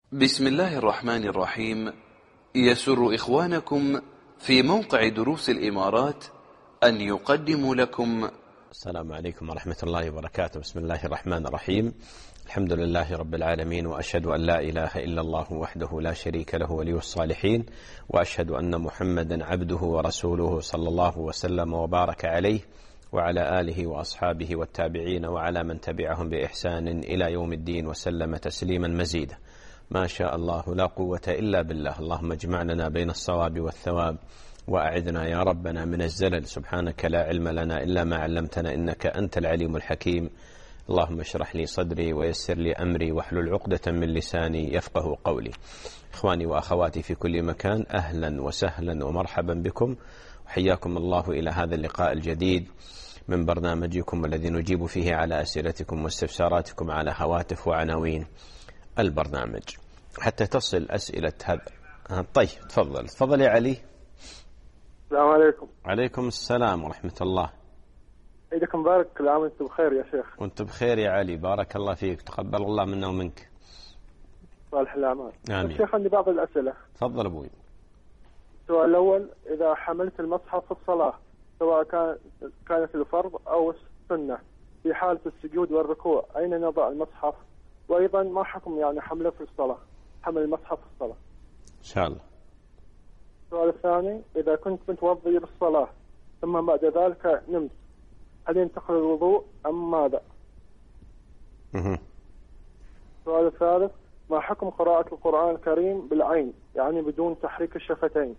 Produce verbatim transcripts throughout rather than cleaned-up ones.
بسم الله الرحمن الرحيم. يسر إخوانكم في موقع دروس الإمارات أن يقدموا لكم. السلام عليكم ورحمة الله وبركاته. بسم الله الرحمن الرحيم. الحمد لله رب العالمين، وأشهد أن لا إله إلا الله وحده لا شريك له ولي الصالحين، وأشهد أن محمدا عبده ورسوله صلى الله وسلم وبارك عليه وعلى آله وأصحابه والتابعين وعلى من تبعهم بإحسان إلى يوم الدين وسلم تسليما مزيدا. ما شاء الله لا قوة إلا بالله. اللهم اجمعنا بين الصواب والثواب، وأعذنا يا ربنا من الزلل. سبحانك لا علم لنا إلا ما علمتنا، إنك أنت العليم الحكيم. اللهم اشرح لي صدري ويسر لي أمري واحلل عقدة من لساني يفقه قولي. إخواني وأخواتي في كل مكان، أهلا وسهلا ومرحبا بكم، وحياكم الله إلى هذا اللقاء الجديد من برنامجكم الذي نجيب فيه على أسئلتكم واستفساراتكم على هواتف وعناوين البرنامج حتى تصل أسئلة هذا. طيب تفضل تفضل يا علي. السلام عليكم. عليكم السلام ورحمة الله. عيدكم مبارك، كل عام وانتم بخير يا شيخ. وانت بخير يا علي، بارك الله فيك، تقبل الله منا ومنك. صالح الأعمال. آمين. الشيخ عندي بعض الأسئلة. تفضل أبوي. السؤال الأول: إذا حملت المصحف في الصلاة سواء كان كانت الفرض أو السنة في حالة السجود والركوع، أين نضع المصحف؟ وأيضا ما حكم يعني حمله في الصلاة، حمل المصحف في الصلاة؟ إن شاء الله. السؤال الثاني: إذا كنت متوضي للصلاة ثم بعد ذلك نمت، هل ينتقل الوضوء أم ماذا؟ مه. السؤال الثالث: ما حكم قراءة القرآن الكريم بالعين يعني بدون تحريك الشفتين؟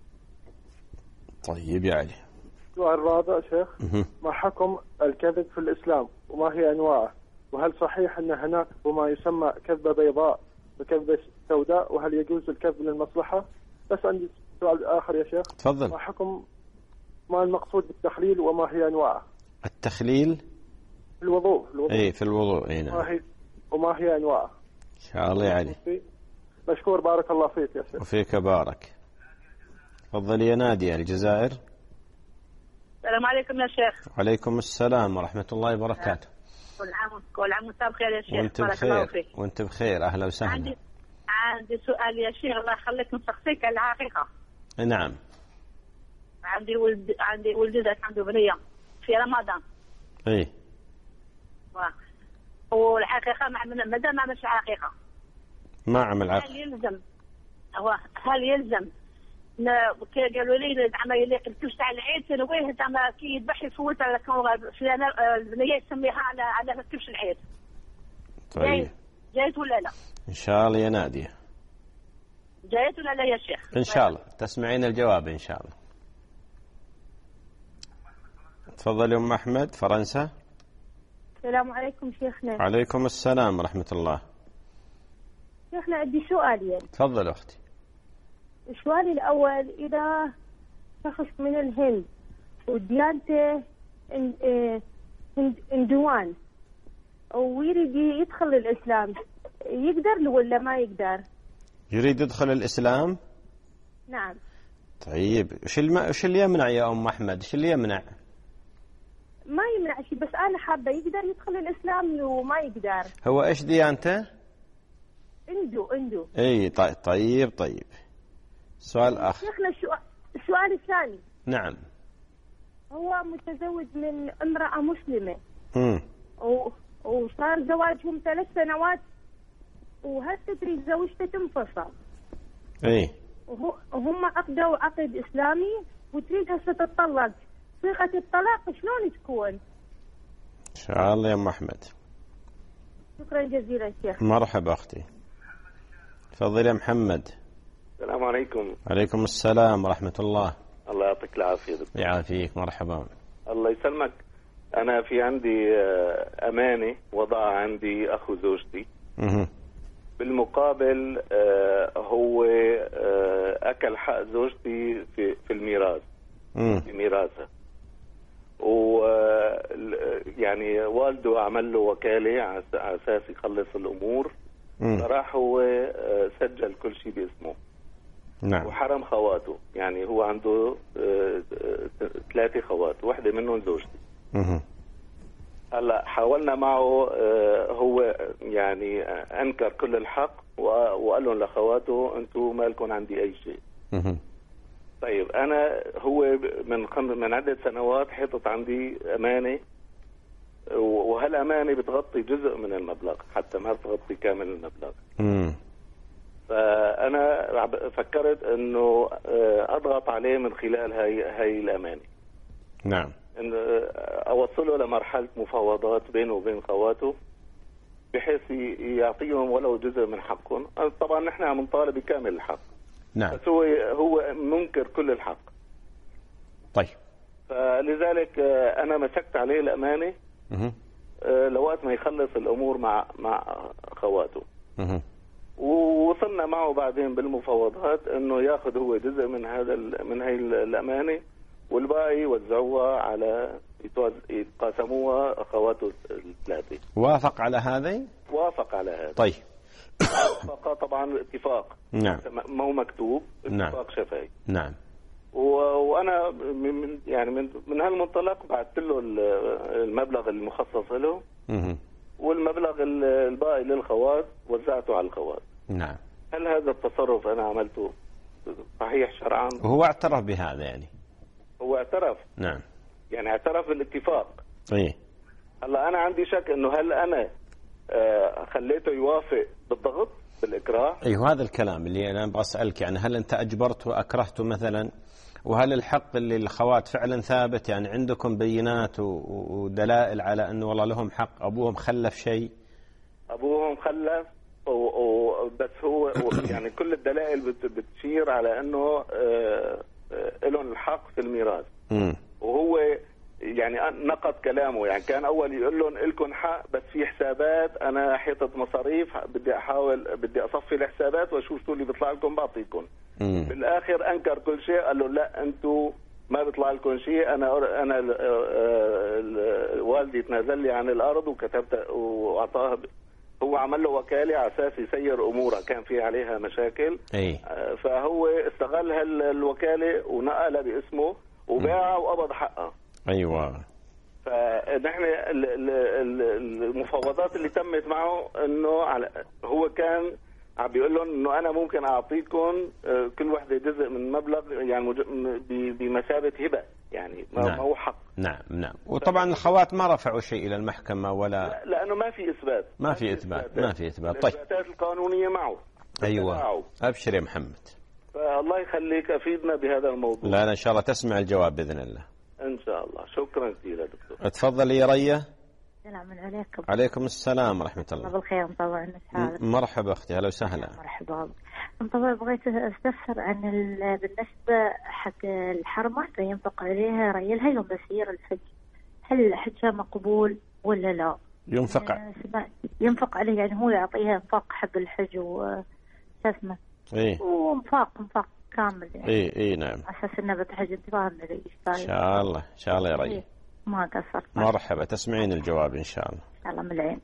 طيب يا علي. السؤال الرابع شيخ: مه. ما حكم الكذب في الإسلام وما هي أنواعه؟ وهل صحيح أن هناك ما يسمى كذبة بيضاء وكذبة سوداء؟ وهل يجوز الكذب للمصلحة؟ بس عندي سؤال آخر يا شيخ. تفضل. ما حكم ما المقصود بالتخليل وما هي أنواعه؟ التخليل في الوضوء. في الوضوء. اي في الوضوء. اي نعم. ما هي وما هي أنواعه؟ إن شاء الله يا علي. مشكور، بارك الله فيك يا شيخ. وفيك بارك. تفضل يا نادية الجزائر. السلام عليكم يا شيخ. وعليكم السلام ورحمة الله وبركاته. كل عام كل عام وانت بخير يا شيخ. وانت بخير. وانت بخير، أهلا وسهلا. عندي عندي سؤال يا شيخ، الله يخليك نسقسيك على الحقيقة. نعم. عندي ولد عندي ولدي ذاك عنده بنية في رمضان. اي. و... والحقيقة ما عمل مازال ما عملش الحقيقة. ما عمل عقد. هل يلزم هو هل يلزم كي قالوا لي زعما اللي قلتوش تاع العيد تنويه زعما كي يذبح يفوت على فلانة البنية يسميها على على ما تكتبش العيد. طيب. جايت ولا لا؟ إن شاء الله يا نادية. جايت ولا لا يا شيخ؟ إن شاء الله تسمعين الجواب إن شاء الله. تفضل يا أم أحمد فرنسا. السلام عليكم شيخنا. عليكم السلام ورحمة الله. شيخنا عندي سؤالين. تفضل أختي. السؤال الأول: إذا شخص من الهند وديانته هندوان ويريد يدخل الإسلام، يقدر له ولا ما يقدر؟ يريد يدخل الإسلام؟ نعم. طيب وش الم... وش اللي يمنع يا أم أحمد؟ وش اللي يمنع؟ ما يمنع شيء، بس أنا حابة يقدر يدخل الإسلام وما يقدر. هو إيش ديانته؟ هندو. هندو. إيه طيب طيب طيب. سؤال آخر. شيخنا السؤال الثاني. نعم. هو متزوج من امرأة مسلمة. امم. وصار زواجهم ثلاث سنوات، وهل تدري زوجته تنفصل؟ ايه. وهم عقدوا عقد إسلامي وتريد هسه تتطلق، صيغة الطلاق شلون تكون؟ إن شاء الله يا أم أحمد. شكرا جزيلا شيخ. مرحبا أختي. تفضل يا محمد. السلام عليكم. عليكم السلام ورحمة الله. الله يعطيك العافية دكتور. يعافيك، مرحبا. الله يسلمك. أنا في عندي أمانة وضعها عندي أخو زوجتي. مه. بالمقابل هو أكل حق زوجتي في في الميراث. مه. في ميراثها. و يعني والده عمل له وكالة على أساس يخلص الأمور. راح هو سجل كل شيء باسمه. نعم. وحرم خواته، يعني هو عنده ثلاثة خوات، واحدة منهم زوجتي. مه. هلا حاولنا معه، آه هو يعني انكر كل الحق وقال لهم لاخواته انتم ما لكم عندي اي شيء. طيب انا هو من خم... من عده سنوات حطت عندي امانه، وهالامانه بتغطي جزء من المبلغ حتى ما بتغطي كامل المبلغ. امم فانا فكرت انه اضغط عليه من خلال هاي هاي الامانه. نعم. ان اوصله لمرحله مفاوضات بينه وبين خواته بحيث يعطيهم ولو جزء من حقهم. طبعا نحن عم نطالب بكامل الحق. نعم. بس هو هو منكر كل الحق. طيب. فلذلك انا مسكت عليه الامانه اها لوقت ما يخلص الامور مع مع خواته. اها ووصلنا معه بعدين بالمفاوضات انه ياخذ هو جزء من هذا من هي الامانه والباقي يوزعوها على يتقاسموها اخواته الثلاثه. وافق على هذا؟ وافق على هذا. طيب. وافق طبعا اتفاق. نعم. ما هو مكتوب، اتفاق نعم. شفهي. نعم. وانا من يعني من من هالمنطلق بعثت له المبلغ المخصص له. اها والمبلغ الباقي للخوات وزعته على الخوات. نعم. هل هذا التصرف انا عملته صحيح شرعا؟ وهو اعترف بهذا يعني؟ هو اعترف. نعم. يعني اعترف بالاتفاق. ايه. هلا انا عندي شك انه هل انا آه خليته يوافق بالضغط بالاكراه؟ ايوه هذا الكلام اللي انا ابغى اسالك، يعني هل انت اجبرته واكرهته مثلا؟ وهل الحق اللي الخوات فعلا ثابت؟ يعني عندكم بينات ودلائل على انه والله لهم حق، ابوهم خلف شيء؟ ابوهم خلف وبس هو يعني كل الدلائل بتشير على انه لهم الحق في الميراث. امم وهو يعني نقض كلامه، يعني كان اول يقول لهم لكم حق بس في حسابات انا حيطت مصاريف بدي احاول بدي اصفي الحسابات واشوف شو اللي بيطلع لكم بعطيكم. بالاخر انكر كل شيء، قال له لا انتم ما بيطلع لكم شيء، انا انا والدي تنازل لي عن الارض وكتبت واعطاها، هو عمل له وكاله على اساس يسير امورها كان في عليها مشاكل. اي. فهو استغل هالوكاله ونقلها باسمه وباعها وقبض حقها. ايوه. فنحن المفاوضات اللي تمت معه انه على هو كان عم بيقول لهم انه انا ممكن اعطيكم كل وحده جزء من مبلغ يعني بمثابه هبه، يعني ما نعم. هو حق. نعم نعم. وطبعا الخوات ما رفعوا شيء الى المحكمه ولا؟ لا لانه ما في اثبات. ما في اثبات. ما في اثبات. طيب. الاثباتات القانونيه معه. ايوه. ابشر يا محمد. فالله يخليك افيدنا بهذا الموضوع. لا لا ان شاء الله تسمع الجواب باذن الله. ان شاء الله. شكرا كثير يا دكتور. تفضلي يا ريا. السلام عليكم. عليكم السلام ورحمة الله. الله بالخير مطوع الناس. مرحبا أختي، هلا وسهلا. مرحبا. مطوع بغيت أستفسر عن بالنسبة حق الحرمة ينفق عليها ريالها يوم بسير الحج، هل حجها مقبول ولا لا؟ ينفق يعني ينفق عليه، يعني هو يعطيها انفاق حق الحج واسمه ايه وانفاق انفاق كامل يعني. ايه ايه نعم. على اساس انه بتحج انت فاهم لي ان شاء الله ان شاء الله يا ريا. إيه. ما قصرت. مرحبا، تسمعين الجواب ان شاء الله. ان شاء الله من العين.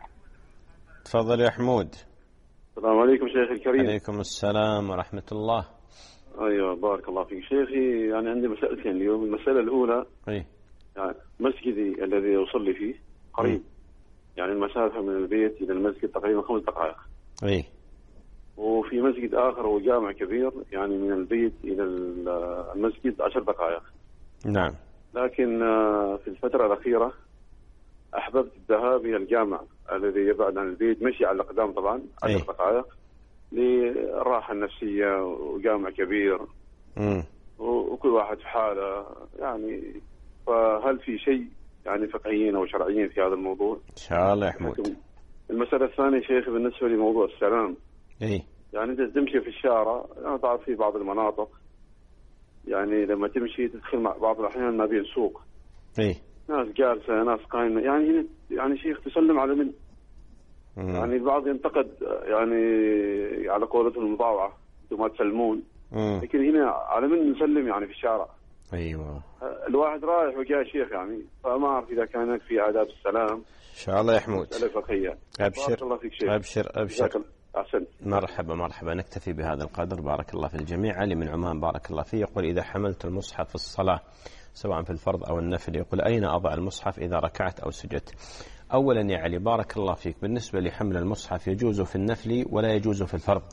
تفضل يا حمود. السلام عليكم شيخ الكريم. عليكم السلام ورحمة الله. ايوه بارك الله فيك شيخي. يعني عندي مسألتين اليوم. المسألة الأولى اي يعني مسجدي الذي أصلي فيه قريب، م. يعني المسافة من البيت إلى المسجد تقريبا خمس دقائق. اي. وفي مسجد آخر هو جامع كبير، يعني من البيت إلى المسجد عشر دقائق. نعم. لكن في الفترة الأخيرة أحببت الذهاب إلى الجامع الذي يبعد عن البيت مشي على الأقدام طبعا عشر أيه. دقائق للراحة النفسية، وجامع كبير مم. وكل واحد في حاله يعني. فهل في شيء يعني فقهيين أو شرعيين في هذا الموضوع؟ إن شاء الله يا حمود. المسألة الثانية شيخ بالنسبة لموضوع السلام. إيه. يعني أنت تمشي في الشارع، يعني تعرف في بعض المناطق يعني لما تمشي تدخل مع بعض الأحيان ما بين سوق. إيه. ناس جالسة ناس قائمة، يعني يعني شيخ تسلم على من؟ مم. يعني البعض ينتقد يعني على قولتهم المضاوعة انتم ما تسلمون. مم. لكن هنا على من نسلم يعني في الشارع؟ ايوه. الواحد رايح وجاء شيخ يعني، فما اعرف اذا كان هناك في آداب السلام. ان شاء الله يا حمود. مسألة فقهية. ابشر الله فيك شيخ. ابشر ابشر أحسنت. مرحبا مرحبا، نكتفي بهذا القدر. بارك الله في الجميع. علي من عمان بارك الله فيه يقول: إذا حملت المصحف في الصلاة سواء في الفرض أو النفل، يقول: أين أضع المصحف إذا ركعت أو سجدت؟ أولا يا علي بارك الله فيك، بالنسبة لحمل المصحف يجوز في النفل ولا يجوز في الفرض،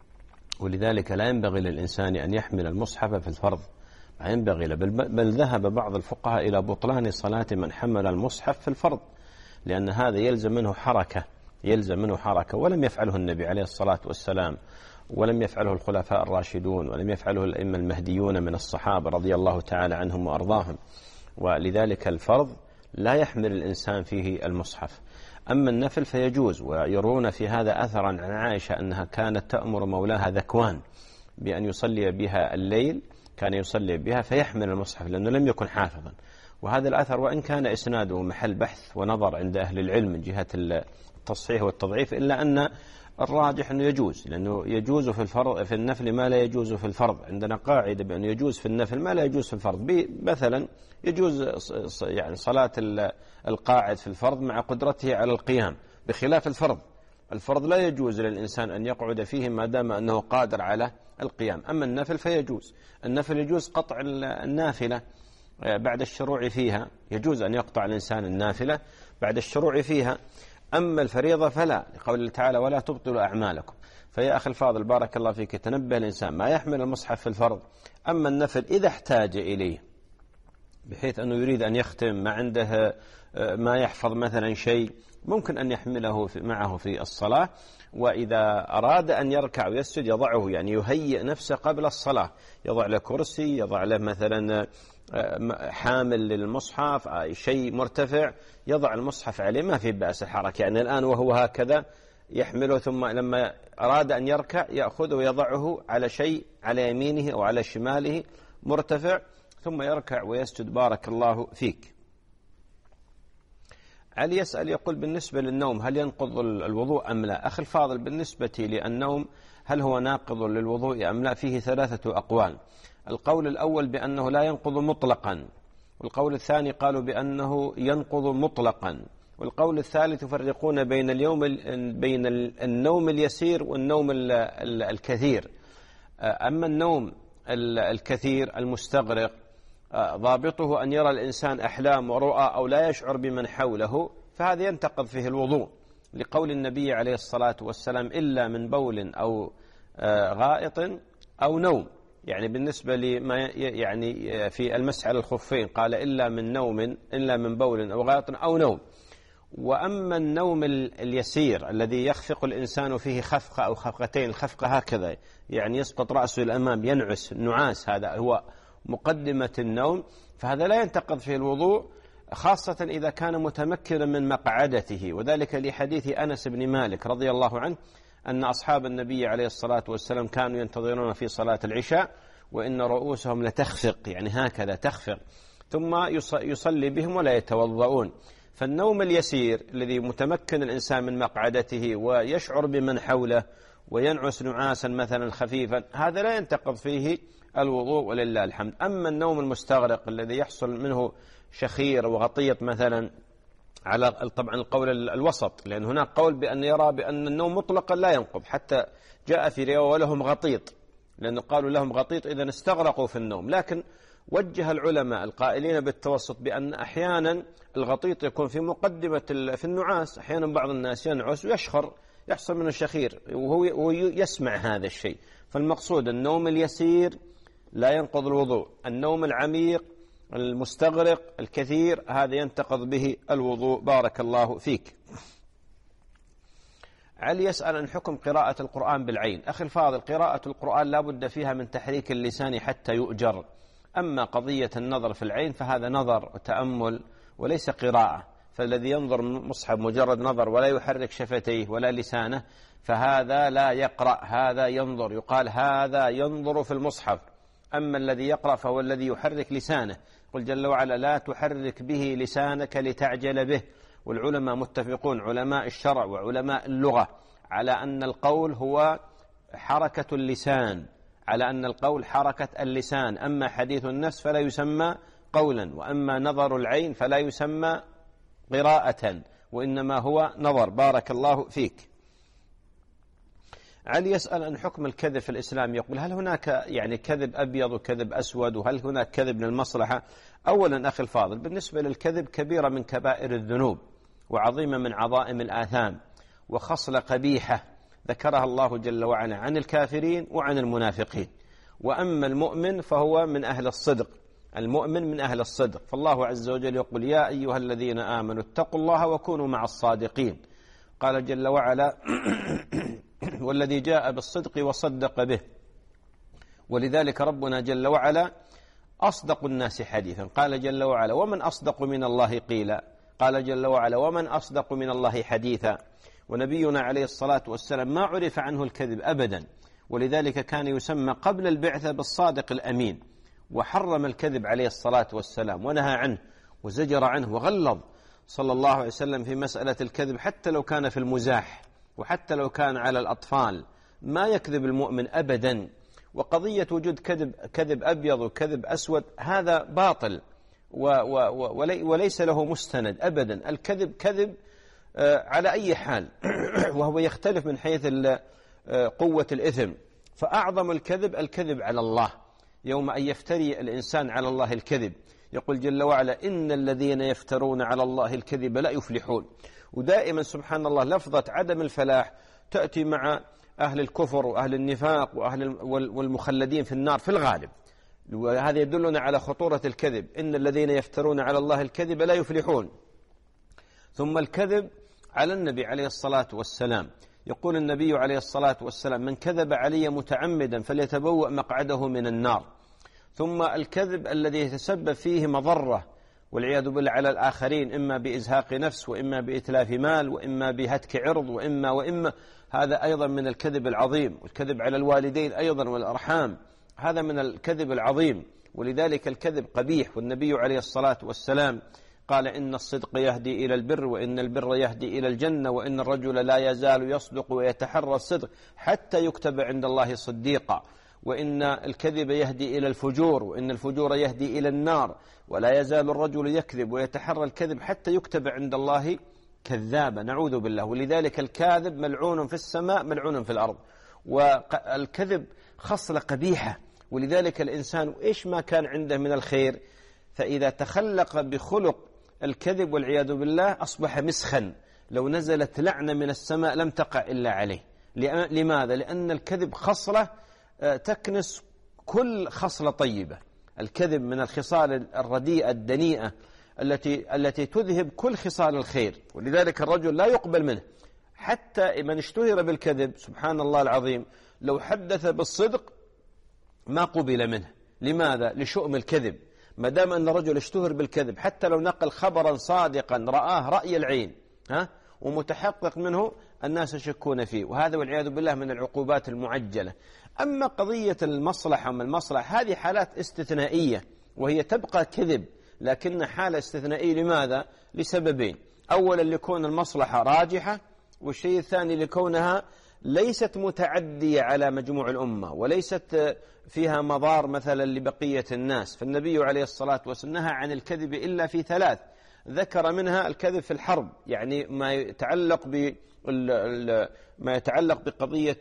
ولذلك لا ينبغي للإنسان أن يحمل المصحف في الفرض، ما ينبغي له، بل ذهب بعض الفقهاء إلى بطلان صلاة من حمل المصحف في الفرض، لأن هذا يلزم منه حركة يلزم منه حركة ولم يفعله النبي عليه الصلاة والسلام، ولم يفعله الخلفاء الراشدون، ولم يفعله الأئمة المهديون من الصحابة رضي الله تعالى عنهم وأرضاهم. ولذلك الفرض لا يحمل الإنسان فيه المصحف. أما النفل فيجوز، ويرون في هذا أثرا عن عائشة أنها كانت تأمر مولاها ذكوان بأن يصلي بها الليل، كان يصلي بها فيحمل المصحف لأنه لم يكن حافظا. وهذا الأثر وإن كان إسناده محل بحث ونظر عند أهل العلم من جهة التصحيح والتضعيف، إلا أن الراجح أنه يجوز، لأنه يجوز في الفرض في النفل ما لا يجوز في الفرض. عندنا قاعدة بأنه يجوز في النفل ما لا يجوز في الفرض. مثلا يجوز يعني صلاة القاعد في الفرض مع قدرته على القيام، بخلاف الفرض. الفرض لا يجوز للإنسان أن يقعد فيه ما دام أنه قادر على القيام. أما النفل فيجوز. النفل يجوز قطع النافلة بعد الشروع فيها، يجوز أن يقطع الإنسان النافلة بعد الشروع فيها. أما الفريضة فلا، لقول الله تعالى: ولا تبطلوا أعمالكم. فيا أخي الفاضل بارك الله فيك، تنبه الإنسان ما يحمل المصحف في الفرض. أما النفل إذا احتاج إليه بحيث أنه يريد أن يختم، ما عنده ما يحفظ مثلا شيء، ممكن أن يحمله معه في الصلاة. وإذا أراد أن يركع ويسجد يضعه، يعني يهيئ نفسه قبل الصلاة، يضع له كرسي، يضع له مثلا حامل للمصحف، شيء مرتفع يضع المصحف عليه، ما في بأس الحركة. يعني الآن وهو هكذا يحمله، ثم لما أراد أن يركع يأخذه ويضعه على شيء على يمينه أو على شماله مرتفع، ثم يركع ويسجد. بارك الله فيك. علي يسأل يقول: بالنسبة للنوم هل ينقض الوضوء أم لا؟ أخي الفاضل، بالنسبة للنوم هل هو ناقض للوضوء أم لا؟ فيه ثلاثة أقوال. القول الأول بأنه لا ينقض مطلقا، والقول الثاني قالوا بأنه ينقض مطلقا، والقول الثالث يفرقون بين اليوم بين النوم اليسير والنوم الكثير. أما النوم الكثير المستغرق ضابطه أن يرى الإنسان أحلام ورؤى أو لا يشعر بمن حوله، فهذا ينتقض فيه الوضوء، لقول النبي عليه الصلاة والسلام: إلا من بول أو غائط أو نوم. يعني بالنسبة لما يعني في المسح على الخفين قال: إلا من نوم، إلا من بول أو غائط أو نوم. وأما النوم اليسير الذي يخفق الإنسان فيه خفقة أو خفقتين، الخفقة هكذا يعني يسقط رأسه الأمام، ينعس النعاس، هذا هو مقدمة النوم، فهذا لا ينتقض فيه الوضوء، خاصة إذا كان متمكنا من مقعدته. وذلك لحديث أنس بن مالك رضي الله عنه أن أصحاب النبي عليه الصلاة والسلام كانوا ينتظرون في صلاة العشاء وإن رؤوسهم لتخفق، يعني هكذا تخفق، ثم يصلي بهم ولا يتوضؤون. فالنوم اليسير الذي متمكن الإنسان من مقعدته ويشعر بمن حوله وينعس نعاسا مثلا خفيفا، هذا لا ينتقض فيه الوضوء ولله الحمد. أما النوم المستغرق الذي يحصل منه شخير وغطيط مثلا، على طبعا القول الوسط، لأن هناك قول بأن يرى بأن النوم مطلقا لا ينقض، حتى جاء في رواية ولهم غطيط، لأنه قالوا لهم غطيط إذا استغرقوا في النوم. لكن وجه العلماء القائلين بالتوسط بأن أحيانا الغطيط يكون في مقدمة في النعاس، أحيانا بعض الناس ينعس ويشخر، يحصل منه شخير وهو يسمع هذا الشيء. فالمقصود النوم اليسير لا ينقض الوضوء، النوم العميق المستغرق الكثير هذا ينتقض به الوضوء. بارك الله فيك. علي يسأل عن حكم قراءة القرآن بالعين. أخي الفاضل، قراءة القرآن لا بد فيها من تحريك اللسان حتى يؤجر. أما قضية النظر في العين فهذا نظر وتأمل وليس قراءة، فالذي ينظر مصحف مجرد نظر ولا يحرك شفتيه ولا لسانه فهذا لا يقرأ، هذا ينظر، يقال هذا ينظر في المصحف. أما الذي يقرأ فهو الذي يحرك لسانه، قل جل وعلا: لا تحرك به لسانك لتعجل به. والعلماء متفقون، علماء الشرع وعلماء اللغة، على أن القول هو حركة اللسان، على أن القول حركة اللسان. أما حديث النفس فلا يسمى قولا، وأما نظر العين فلا يسمى قراءة، وإنما هو نظر. بارك الله فيك. علي يسأل عن حكم الكذب في الإسلام، يقول هل هناك يعني كذب أبيض وكذب أسود، وهل هناك كذب للمصلحة؟ أولا أخي الفاضل، بالنسبة للكذب كبيرة من كبائر الذنوب وعظيمة من عظائم الآثام وخصلة قبيحة ذكرها الله جل وعلا عن الكافرين وعن المنافقين. وأما المؤمن فهو من أهل الصدق، المؤمن من أهل الصدق، فالله عز وجل يقول يا أيها الذين آمنوا اتقوا الله وكونوا مع الصادقين. قال جل وعلا والذي جاء بالصدق وصدق به. ولذلك ربنا جل وعلا أصدق الناس حديثا، قال جل وعلا ومن أصدق من الله قيلا، قال جل وعلا ومن أصدق من الله حديثا. ونبينا عليه الصلاة والسلام ما عرف عنه الكذب أبدا، ولذلك كان يسمى قبل البعثة بالصادق الأمين، وحرم الكذب عليه الصلاة والسلام ونهى عنه وزجر عنه وغلظ صلى الله عليه وسلم في مسألة الكذب، حتى لو كان في المزاح وحتى لو كان على الأطفال ما يكذب المؤمن أبدا. وقضية وجود كذب كذب أبيض وكذب أسود هذا باطل و و وليس له مستند أبدا. الكذب كذب على أي حال وهو يختلف من حيث قوة الإثم. فأعظم الكذب الكذب على الله، يوم أن يفتري الإنسان على الله الكذب. يقول جل وعلا إن الذين يفترون على الله الكذب لا يفلحون. ودائما سبحان الله لفظة عدم الفلاح تأتي مع أهل الكفر وأهل النفاق وأهل والمخلدين في النار في الغالب، وهذا يدلنا على خطورة الكذب. إن الذين يفترون على الله الكذب لا يفلحون. ثم الكذب على النبي عليه الصلاة والسلام، يقول النبي عليه الصلاة والسلام من كذب علي متعمدا فليتبوأ مقعده من النار. ثم الكذب الذي يتسبب فيه مضرة والعياذ بالله على الآخرين، إما بإزهاق نفس وإما بإتلاف مال وإما بهتك عرض وإما وإما هذا أيضا من الكذب العظيم. والكذب على الوالدين أيضا والأرحام هذا من الكذب العظيم، ولذلك الكذب قبيح. والنبي عليه الصلاة والسلام قال إن الصدق يهدي إلى البر وإن البر يهدي إلى الجنة وإن الرجل لا يزال يصدق ويتحرى الصدق حتى يكتب عند الله صديقا، وإن الكذب يهدي إلى الفجور وإن الفجور يهدي إلى النار، ولا يزال الرجل يكذب ويتحرى الكذب حتى يكتب عند الله كذابا، نعوذ بالله. ولذلك الكاذب ملعون في السماء ملعون في الأرض. والكذب خصلة قبيحة، ولذلك الإنسان إيش ما كان عنده من الخير فإذا تخلق بخلق الكذب والعياذ بالله أصبح مسخا، لو نزلت لعنة من السماء لم تقع إلا عليه. لماذا؟ لأن الكذب خصلة تكنس كل خصلة طيبة. الكذب من الخصال الرديئة الدنيئة التي التي تذهب كل خصال الخير، ولذلك الرجل لا يقبل منه. حتى من اشتهر بالكذب سبحان الله العظيم لو حدث بالصدق ما قبل منه. لماذا؟ لشؤم الكذب. ما دام أن الرجل اشتهر بالكذب حتى لو نقل خبرا صادقا رآه رأي العين ها ومتحقق منه الناس يشكون فيه، وهذا والعياذ بالله من العقوبات المعجلة. أما قضية المصلحة وما المصلحة هذه حالات استثنائية وهي تبقى كذب، لكن حالة استثنائية. لماذا؟ لسببين: أولا لكون المصلحة راجحة، والشيء الثاني لكونها ليست متعدية على مجموع الأمة وليست فيها مضار مثلا لبقية الناس. فالنبي عليه الصلاة والسلام نهى عن الكذب إلا في ثلاث، ذكر منها الكذب في الحرب، يعني ما يتعلق ب ما يتعلق بقضية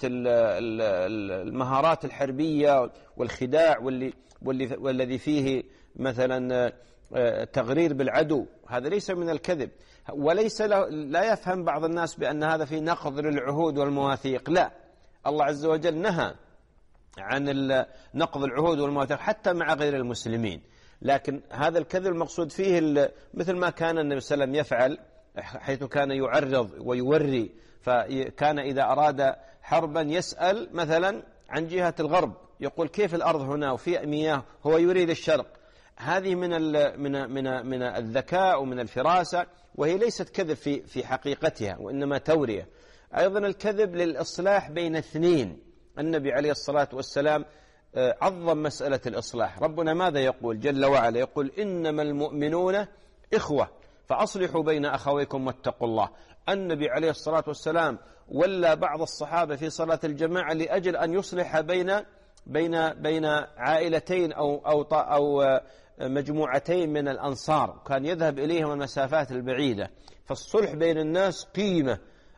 المهارات الحربية والخداع واللي واللي والذي فيه مثلا تغرير بالعدو، هذا ليس من الكذب. وليس له لا يفهم بعض الناس بأن هذا في نقض للعهود والمواثيق، لا، الله عز وجل نهى عن نقض العهود والمواثيق حتى مع غير المسلمين. لكن هذا الكذب المقصود فيه مثل ما كان النبي صلى الله عليه وسلم يفعل، حيث كان يعرض ويوري. فكان إذا أراد حربا يسأل مثلا عن جهة الغرب، يقول كيف الأرض هنا وفي مياه، هو يريد الشرق. هذه من من من من الذكاء ومن الفراسة، وهي ليست كذب في في حقيقتها وإنما تورية. أيضا الكذب للإصلاح بين اثنين، النبي عليه الصلاة والسلام عظم مسألة الإصلاح. ربنا ماذا يقول جل وعلا؟ يقول إنما المؤمنون إخوة فأصلحوا بين أخويكم واتقوا الله. النبي عليه الصلاة والسلام ولى بعض الصحابة في صلاة الجماعة لأجل أن يصلح بين بين بين عائلتين أو أو أو مجموعتين من الأنصار، كان يذهب إليهم المسافات البعيدة. فالصلح بين الناس قيمة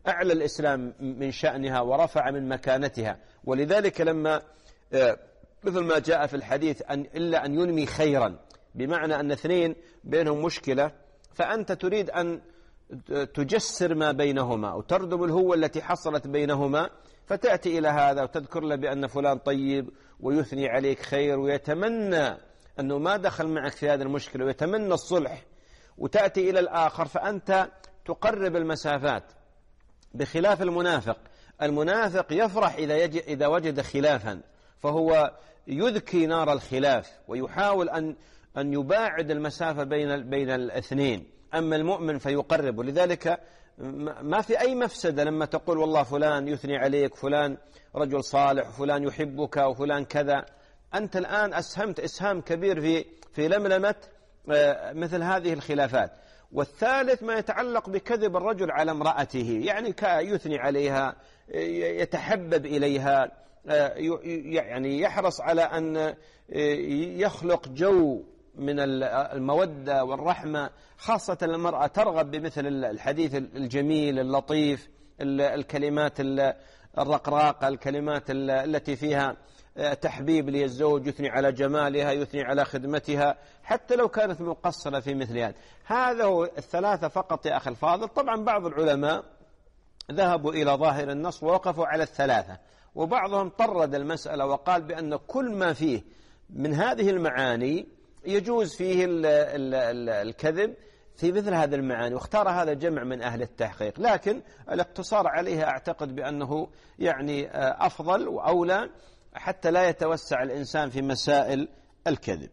أعلى الإسلام من شأنها ورفع من مكانتها. ولذلك لما مثل ما جاء في الحديث أن إلا أن ينمي خيرا، بمعنى أن اثنين بينهم مشكلة فأنت تريد أن تجسر ما بينهما وتردم الهوة التي حصلت بينهما، فتأتي إلى هذا وتذكر له بأن فلان طيب ويثني عليك خير ويتمنى أنه ما دخل معك في هذه المشكلة ويتمنى الصلح، وتأتي إلى الآخر فأنت تقرب المسافات، بخلاف المنافق. المنافق يفرح إذا, يجد إذا وجد خلافا، فهو يذكي نار الخلاف ويحاول أن أن يباعد المسافة بين بين الاثنين. أما المؤمن فيقرب. ولذلك ما في أي مفسدة لما تقول والله فلان يثني عليك، فلان رجل صالح، فلان يحبك، وفلان كذا. أنت الآن أسهمت إسهام كبير في في لملمة مثل هذه الخلافات. والثالث ما يتعلق بكذب الرجل على امرأته، يعني يثني عليها، يتحبب إليها، يعني يحرص على أن يخلق جو من المودة والرحمة، خاصة المرأة ترغب بمثل الحديث الجميل اللطيف، الكلمات الرقراقة، الكلمات التي فيها تحبيب للزوج، يثني على جمالها، يثني على خدمتها، حتى لو كانت مقصرة في مثل هذا. هذا هو الثلاثة فقط يا أخي الفاضل. طبعا بعض العلماء ذهبوا إلى ظاهر النص ووقفوا على الثلاثة، وبعضهم طرد المسألة وقال بأن كل ما فيه من هذه المعاني يجوز فيه ال ال ال الكذب في مثل هذه المعاني، واختار هذا جمع من أهل التحقيق. لكن الاقتصار عليها أعتقد بأنه يعني أفضل وأولى، حتى لا يتوسع الإنسان في مسائل الكذب.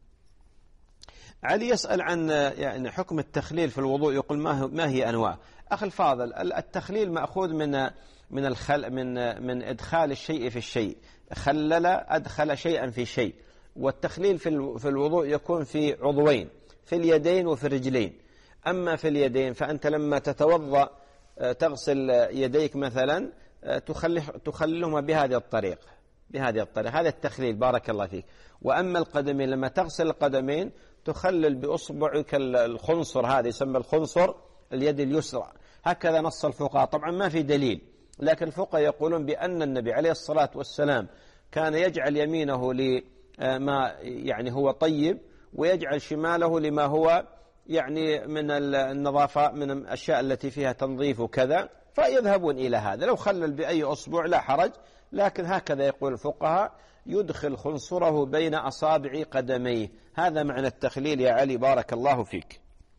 علي يسأل عن يعني حكم التخليل في الوضوء، يقول ما ما هي أنواع؟ أخي الفاضل، التخليل مأخوذ من من الخل من من إدخال الشيء في الشيء، خلل أدخل شيئا في شيء. والتخليل في في الوضوء يكون في عضوين، في اليدين وفي الرجلين. أما في اليدين فأنت لما تتوضأ تغسل يديك مثلا تخللهما بهذه الطريقة بهذه الطريقة هذا التخليل بارك الله فيك. وأما القدمين لما تغسل القدمين تخلل بأصبعك الخنصر، هذا يسمى الخنصر اليد اليسرى. هكذا نص الفقهاء. طبعا ما في دليل، لكن الفقهاء يقولون بأن النبي عليه الصلاة والسلام كان يجعل يمينه لما يعني هو طيب، ويجعل شماله لما هو يعني من النظافة، من الأشياء التي فيها تنظيف وكذا، فيذهبون إلى هذا. لو خلل بأي أصبع لا حرج، لكن هكذا يقول الفقهاء يدخل خنصره بين أصابع قدميه. هذا معنى التخليل يا علي بارك الله فيك.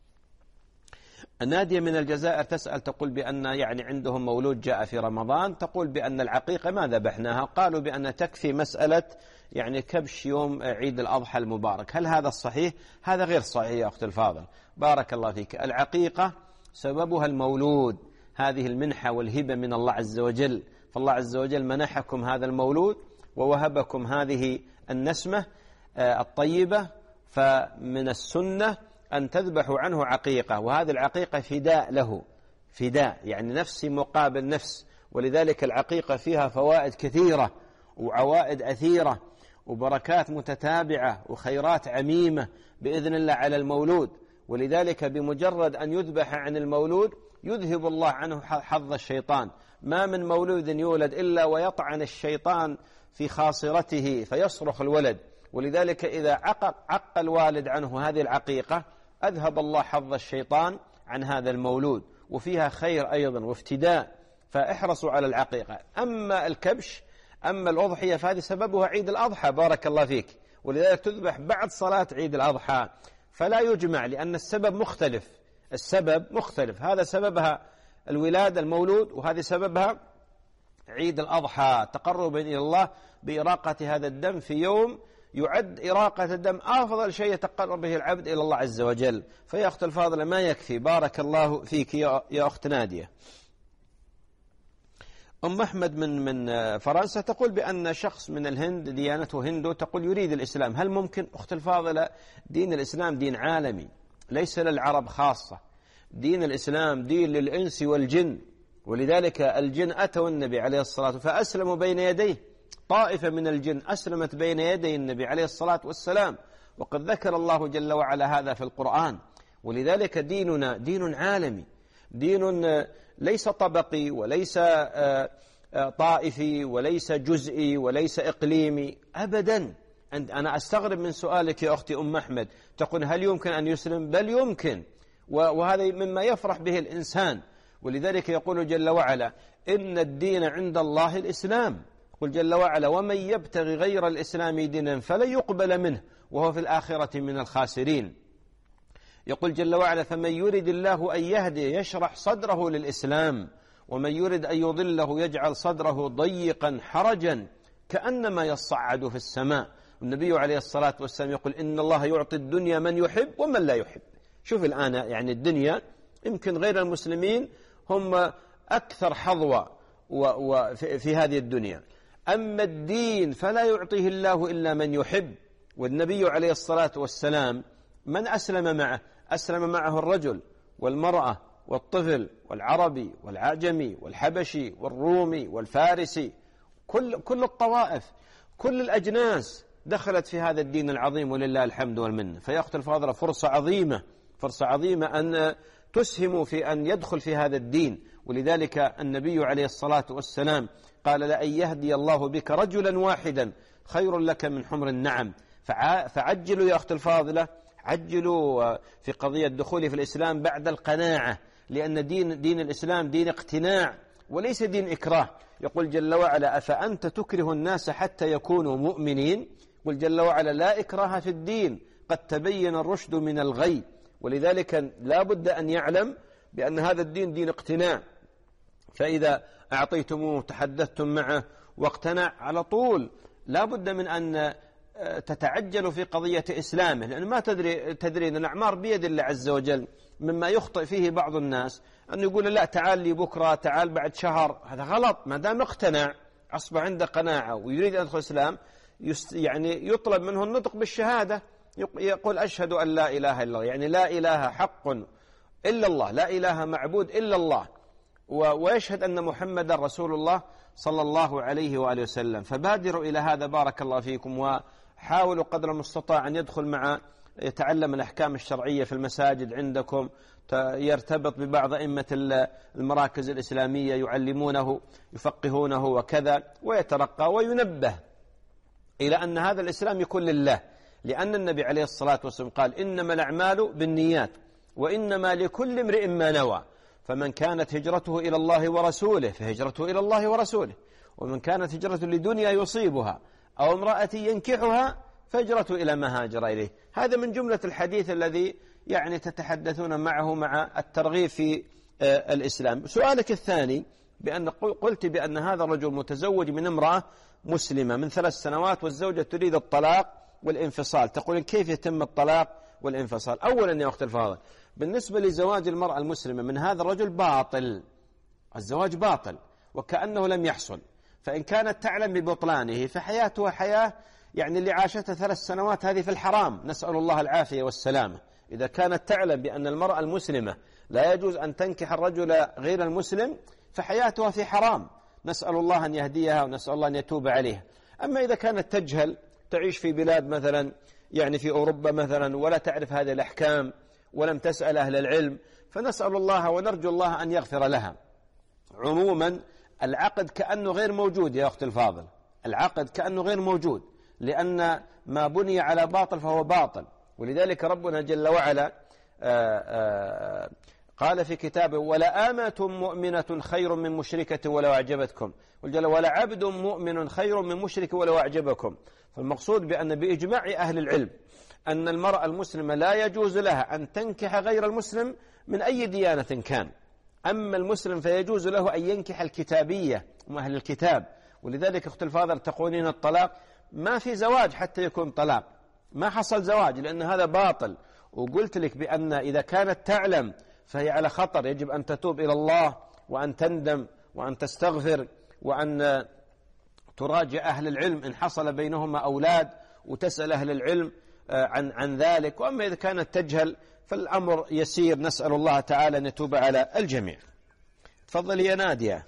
نادية من الجزائر تسأل تقول بأن يعني عندهم مولود جاء في رمضان، تقول بأن العقيقة ما ذبحناها، قالوا بأن تكفي مسألة يعني كبش يوم عيد الأضحى المبارك. هل هذا الصحيح؟ هذا غير صحيح يا أخت الفاضل بارك الله فيك. العقيقة سببها المولود، هذه المنحة والهبة من الله عز وجل، فالله عز وجل منحكم هذا المولود ووهبكم هذه النسمة الطيبة، فمن السنة أن تذبحوا عنه عقيقة، وهذه العقيقة فداء له، فداء يعني نفس مقابل نفس. ولذلك العقيقة فيها فوائد كثيرة وعوائد أثيرة وبركات متتابعة وخيرات عميمة بإذن الله على المولود. ولذلك بمجرد أن يذبح عن المولود يذهب الله عنه حظ الشيطان. ما من مولود يولد إلا ويطعن الشيطان في خاصرته فيصرخ الولد. ولذلك إذا عق, عق الوالد عنه هذه العقيقة أذهب الله حظ الشيطان عن هذا المولود، وفيها خير أيضا وافتداء، فاحرصوا على العقيقة. أما الكبش، أما الأضحية فهذه سببها عيد الأضحى بارك الله فيك، ولذلك تذبح بعد صلاة عيد الأضحى، فلا يجمع لأن السبب مختلف، السبب مختلف. هذا سببها الولادة المولود، وهذه سببها عيد الأضحى تقربا إلى الله بإراقة هذا الدم في يوم يعد إراقة الدم أفضل شيء يتقرب به العبد إلى الله عز وجل. فيا أخت الفاضلة ما يكفي بارك الله فيك يا أخت نادية. أم أحمد من من فرنسا تقول بأن شخص من الهند ديانته هندو، تقول يريد الإسلام، هل ممكن؟ أخت الفاضلة دين الإسلام دين عالمي ليس للعرب خاصة، دين الإسلام دين للإنس والجن، ولذلك الجن أتوا النبي عليه الصلاة والسلام فأسلموا بين يديه، طائفة من الجن أسلمت بين يدي النبي عليه الصلاة والسلام، وقد ذكر الله جل وعلا هذا في القرآن. ولذلك ديننا دين عالمي، دين ليس طبقي وليس طائفي وليس جزئي وليس إقليمي أبدا. أنا أستغرب من سؤالك يا أختي أم أحمد، تقول هل يمكن أن يسلم؟ بل يمكن، وهذا مما يفرح به الإنسان. ولذلك يقول جل وعلا إن الدين عند الله الإسلام. قل جل وعلا ومن يبتغي غير الإسلام دينا فلن يقبل منه وهو في الآخرة من الخاسرين. يقول جل وعلا فمن يرد الله أن يهدي يشرح صدره للإسلام ومن يرد أن يضله يجعل صدره ضيقا حرجا كأنما يصعد في السماء. النبي عليه الصلاة والسلام يقول إن الله يعطي الدنيا من يحب ومن لا يحب. شوف الآن يعني الدنيا يمكن غير المسلمين هم أكثر حظوة في هذه الدنيا، أما الدين فلا يعطيه الله إلا من يحب. والنبي عليه الصلاة والسلام من أسلم معه؟ أسلم معه الرجل والمرأة والطفل والعربي والعجمي والحبشي والرومي والفارسي، كل كل الطوائف كل الأجناس دخلت في هذا الدين العظيم ولله الحمد والمنة. فيا أختي الفاضلة فرصة عظيمة فرصة عظيمة أن تسهموا في أن يدخل في هذا الدين. ولذلك النبي عليه الصلاة والسلام قال لأن يهدي الله بك رجلا واحدا خير لك من حمر النعم. فعجلوا يا أختي الفاضلة، عجلوا في قضية الدخول في الإسلام بعد القناعة، لأن دين دين الإسلام دين اقتناع وليس دين إكراه. يقول جل وعلا أفأنت تكره الناس حتى يكونوا مؤمنين. قل جل وعلا لا إكراه في الدين قد تبين الرشد من الغي. ولذلك لا بد أن يعلم بأن هذا الدين دين اقتناع، فإذا أعطيتموه تحدثتم معه واقتنع على طول لا بد من أن تتعجلوا في قضية إسلامه، لأن ما تدري تدرين الأعمار بيد الله عز وجل. مما يخطئ فيه بعض الناس أن يقول لا تعال لي بكرة تعال بعد شهر، هذا غلط. ما دام اقتنع أصبح عنده قناعة ويريد أن يدخل الإسلام يعني يطلب منه النطق بالشهادة، يقول أشهد أن لا إله إلا الله، يعني لا إله حق إلا الله، لا إله معبود إلا الله، ويشهد أن محمد رسول الله صلى الله عليه وآله وسلم. فبادروا إلى هذا بارك الله فيكم، وحاولوا قدر المستطاع أن يدخل مع يتعلم الأحكام الشرعية في المساجد عندكم، يرتبط ببعض أئمة المراكز الإسلامية يعلمونه يفقهونه وكذا، ويترقى وينبه إلى أن هذا الإسلام يكون لله، لأن النبي عليه الصلاة والسلام قال إنما الأعمال بالنيات وإنما لكل امرئ ما نوى. فمن كانت هجرته إلى الله ورسوله فهجرته إلى الله ورسوله، ومن كانت هجرته لدنيا يصيبها أو امرأة ينكحها فهجرته إلى ما هاجر إليه. هذا من جملة الحديث الذي يعني تتحدثون معه مع الترغيب في الإسلام. سؤالك الثاني بأن قلت بأن هذا الرجل متزوج من امرأة مسلمة من ثلاث سنوات والزوجة تريد الطلاق والانفصال، تقول كيف يتم الطلاق والانفصال؟ أولا يا أخت الفاضل بالنسبة لزواج المرأة المسلمة من هذا الرجل باطل، الزواج باطل وكأنه لم يحصل. فإن كانت تعلم ببطلانه فحياتها حياة يعني اللي عاشتها ثلاث سنوات هذه في الحرام، نسأل الله العافية والسلامة. إذا كانت تعلم بأن المرأة المسلمة لا يجوز أن تنكح الرجل غير المسلم فحياتها في حرام، نسأل الله أن يهديها ونسأل الله أن يتوب عليها. أما إذا كانت تجهل تعيش في بلاد مثلا يعني في أوروبا مثلا ولا تعرف هذه الأحكام ولم تسأل أهل العلم فنسأل الله ونرجو الله أن يغفر لها. عموما العقد كأنه غير موجود يا أخت الفاضل، العقد كأنه غير موجود، لأن ما بني على باطل فهو باطل. ولذلك ربنا جل وعلا آآ آآ قال في كتابه ولا آمة مؤمنة خير من مشركة ولو أعجبتكم، وجل ولا عبد مؤمن خير من مشرك ولو أعجبكم. فالمقصود بأن بإجماع أهل العلم أن المرأة المسلمة لا يجوز لها أن تنكح غير المسلم من أي ديانة كان، أما المسلم فيجوز له أن ينكح الكتابية وأهل الكتاب. ولذلك أخت الفاضل تقولين الطلاق ما في زواج حتى يكون طلاق، ما حصل زواج لأن هذا باطل. وقلت لك بأن إذا كانت تعلم فهي على خطر، يجب أن تتوب إلى الله وأن تندم وأن تستغفر وأن تراجع أهل العلم إن حصل بينهما أولاد وتسأل أهل العلم عن عن ذلك. وأما إذا كانت تجهل فالأمر يسير، نسأل الله تعالى أن يتوب على الجميع. تفضلي يا نادية.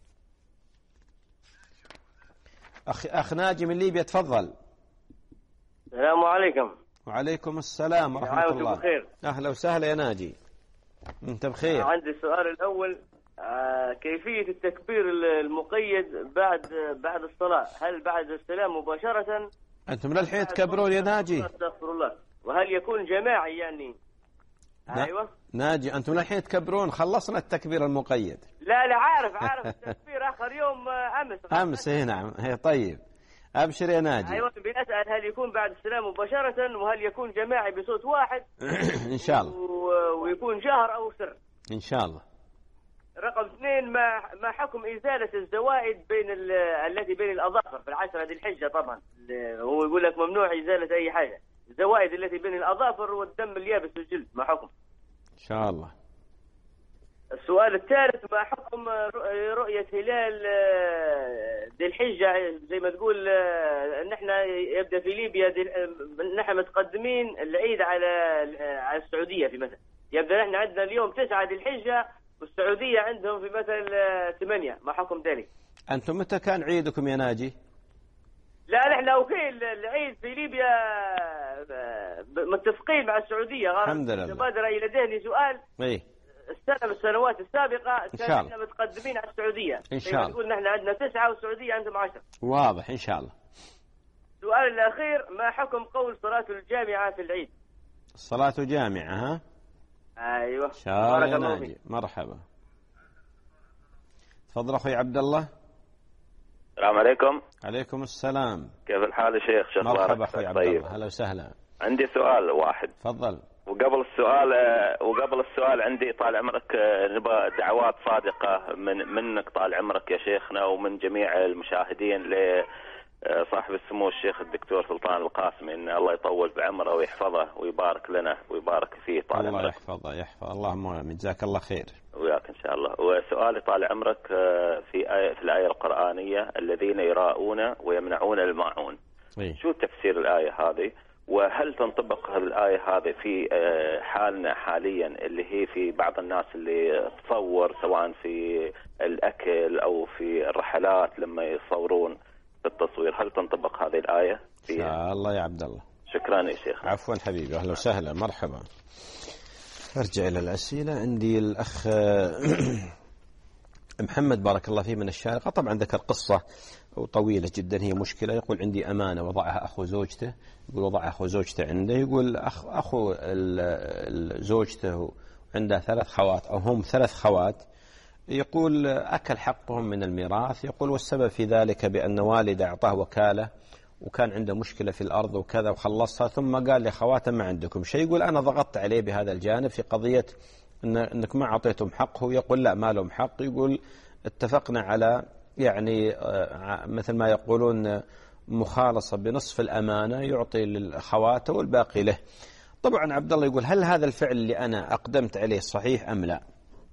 أخ, أخ ناجي من ليبيا تفضل. السلام عليكم. وعليكم السلام ورحمة الله. بخير. أهلا وسهلا يا ناجي، أنت بخير. عندي السؤال الأول، آه كيفية التكبير المقيد بعد بعد الصلاة، هل بعد السلام مباشرة؟ أنتم للحين تكبرون يا ناجي؟ استغفر الله. وهل يكون جماعي يعني؟ أيوة ناجي، أنتم للحين تكبرون، خلصنا التكبير المقيد. لا لا عارف عارف التكبير آخر يوم أمس. أمس هي نعم هي. طيب أبشر يا ناجي. أيوة بنسأل هل يكون بعد السلام مباشرة، وهل يكون جماعي بصوت واحد إن شاء الله، ويكون جهر أو سر إن شاء الله. رقم اثنين، ما ما حكم إزالة الزوائد بين التي بين الأظافر في العشرة ذي الحجة؟ طبعا هو يقول لك ممنوع إزالة أي حاجة، الزوائد التي بين الأظافر والدم اليابس والجلد، ما حكم؟ إن شاء الله. السؤال الثالث، ما حكم رؤية هلال ذي الحجة؟ زي ما تقول نحن يبدأ في ليبيا، نحن متقدمين العيد على على السعودية في مثل، يبدأ نحن عندنا اليوم تسعة ذي الحجة والسعودية عندهم في مثل ثمانية، ما حكم ذلك؟ أنتم متى كان عيدكم يا ناجي؟ لا نحن اوكي العيد في ليبيا متفقين مع السعودية. الحمد لله. بادر إلى ذهني سؤال. إيه. السنة من السنوات السابقة كنا نحن متقدمين على السعودية. إن شاء الله. نقول نحن عندنا تسعة والسعودية عندهم عشرة. واضح إن شاء الله. السؤال الأخير، ما حكم قول صلاة الجامعة في العيد؟ الصلاة جامعة ها؟ أيوة. إن شاء الله يا ناجي. مرحبا. تفضل أخوي عبد الله. السلام عليكم. عليكم السلام. كيف الحال يا شيخ؟ شو اخبارك؟ مرحبا اخوي عبد الله، هلا وسهلا. عندي سؤال واحد. تفضل. وقبل السؤال وقبل السؤال عندي طال عمرك نبغى دعوات صادقة من منك طال عمرك يا شيخنا ومن جميع المشاهدين لصاحب السمو الشيخ الدكتور سلطان القاسمي، ان الله يطول بعمره ويحفظه ويبارك لنا ويبارك فيه طال عمرك. الله يحفظه يحفظ اللهم جزاك الله خير. وياك ان شاء الله. وسؤالي طال عمرك في آية في الآية القرآنية الذين يراؤون ويمنعون الماعون. إيه؟ شو تفسير الآية هذه؟ وهل تنطبق الآية هذه في حالنا حاليا اللي هي في بعض الناس اللي تصور سواء في الأكل أو في الرحلات لما يصورون بالتصوير، هل تنطبق هذه الآية فيها؟ إن شاء الله يا عبد الله. شكرا يا شيخ. عفوا حبيبي، أهلا وسهلا مرحبا. أرجع إلى الأسئلة. عندي الأخ محمد بارك الله فيه من الشارقة، طبعا ذكر قصة وطويلة جدا هي مشكلة. يقول عندي أمانة وضعها أخو زوجته، يقول وضعها أخو زوجته عنده، يقول أخ أخو زوجته عنده ثلاث خوات أو هم ثلاث خوات، يقول أكل حقهم من الميراث، يقول والسبب في ذلك بأن والده أعطاه وكالة وكان عنده مشكلة في الأرض وكذا وخلصها، ثم قال لخواته ما عندكم شيء. يقول أنا ضغطت عليه بهذا الجانب في قضية إن إنك ما أعطيتم حقه، يقول لا ما لهم حق. يقول اتفقنا على يعني مثل ما يقولون مخالصة بنصف الأمانة، يعطي للخواته والباقي له. طبعا عبد الله يقول هل هذا الفعل اللي أنا أقدمت عليه صحيح أم لا؟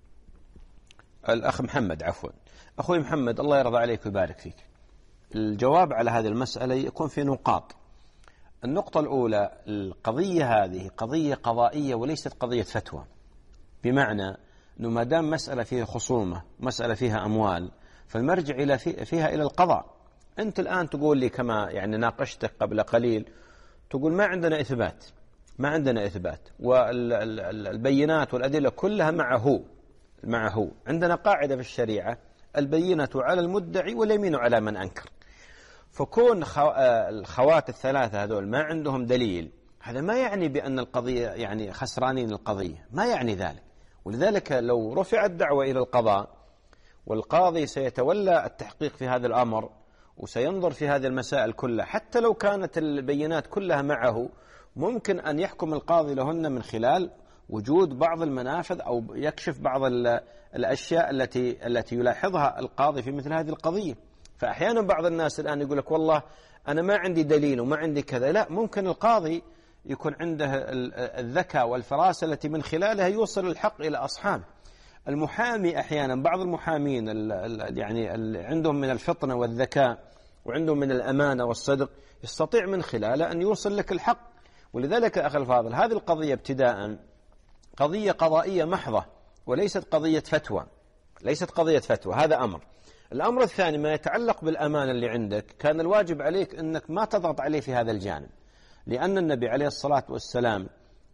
الأخ محمد عفوا أخوي محمد الله يرضى عليك ويبارك فيك، الجواب على هذه المسألة يكون في نقاط. النقطة الأولى، القضية هذه قضية قضائية وليست قضية فتوى، بمعنى أنه ما دام مسألة فيها خصومة مسألة فيها أموال فالمرجع إلى فيها إلى القضاء. أنت الآن تقول لي كما يعني ناقشتك قبل قليل، تقول ما عندنا إثبات ما عندنا إثبات والبينات والأدلة كلها معه معه. عندنا قاعدة في الشريعة البينة على المدعي واليمين على من أنكر، فكون الخوات الثلاثة هذول ما عندهم دليل هذا ما يعني بأن القضية يعني خسرانين القضية، ما يعني ذلك. ولذلك لو رفعت دعوة إلى القضاء والقاضي سيتولى التحقيق في هذا الأمر وسينظر في هذه المسائل كلها، حتى لو كانت البينات كلها معه ممكن أن يحكم القاضي لهن من خلال وجود بعض المنافذ أو يكشف بعض الأشياء التي التي يلاحظها القاضي في مثل هذه القضية. فأحيانا بعض الناس الآن يقول لك والله أنا ما عندي دليل وما عندي كذا، لا، ممكن القاضي يكون عنده الذكاء والفراسة التي من خلالها يوصل الحق إلى أصحابه. المحامي أحيانا بعض المحامين يعني عندهم من الفطنة والذكاء وعندهم من الأمانة والصدق يستطيع من خلاله أن يوصل لك الحق. ولذلك أخي الفاضل هذه القضية ابتداء قضية قضائية محضة وليست قضية فتوى، ليست قضية فتوى، هذا أمر. الأمر الثاني ما يتعلق بالأمانة اللي عندك، كان الواجب عليك أنك ما تضغط عليه في هذا الجانب، لأن النبي عليه الصلاة والسلام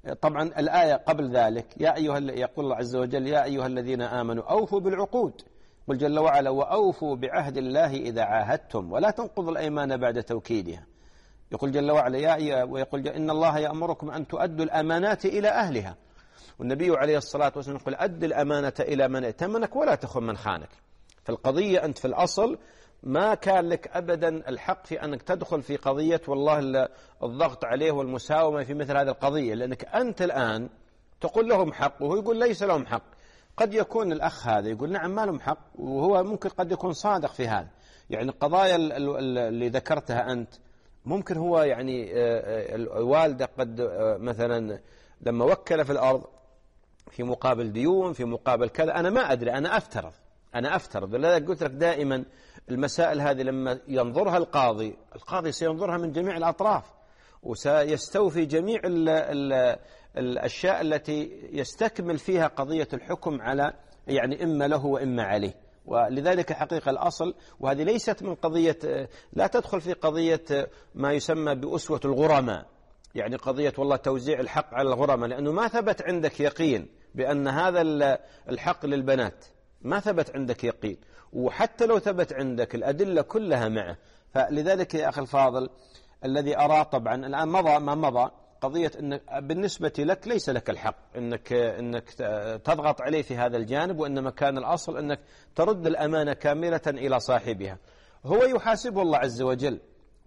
طبعا الآية قبل ذلك يا أيها يقول الله عز وجل يا أيها الذين آمنوا أوفوا بالعقود، قل جل وعلا وأوفوا بعهد الله إذا عاهدتم ولا تنقضوا الأيمان بعد توكيدها. يقول جل وعلا يا ويقول إن الله يأمركم أن تؤدوا الأمانات إلى أهلها، والنبي عليه الصلاة والسلام يقول أد الأمانة إلى من ائتمنك ولا تخن من خانك. فالقضية أنت في الأصل ما كان لك أبدا الحق في أنك تدخل في قضية والله الضغط عليه والمساومة في مثل هذه القضية، لأنك أنت الآن تقول لهم حق وهو يقول ليس لهم حق. قد يكون الأخ هذا يقول نعم ما لهم حق وهو ممكن قد يكون صادق في هذا. يعني القضايا اللي ذكرتها أنت ممكن هو يعني الوالدة قد مثلا لما وكل في الأرض في مقابل ديون في مقابل كذا، أنا ما أدري، أنا أفترض أنا أفترض لذلك قلت لك دائما المسائل هذه لما ينظرها القاضي القاضي سينظرها من جميع الأطراف وسيستوفي جميع ال ال الأشياء التي يستكمل فيها قضية الحكم على يعني إما له وإما عليه. ولذلك حقيقة الأصل، وهذه ليست من قضية، لا تدخل في قضية ما يسمى بأسوة الغرماء، يعني قضية والله توزيع الحق على الغرماء، لأنه ما ثبت عندك يقين بأن هذا الحق للبنات، ما ثبت عندك يقين، وحتى لو ثبت عندك الأدلة كلها معه. فلذلك يا أخي الفاضل الذي أرى طبعا الآن مضى ما مضى قضية أن بالنسبة لك ليس لك الحق أنك, إنك تضغط عليه في هذا الجانب، وإنما كان الأصل أنك ترد الأمانة كاملة إلى صاحبها. هو يحاسبه الله عز وجل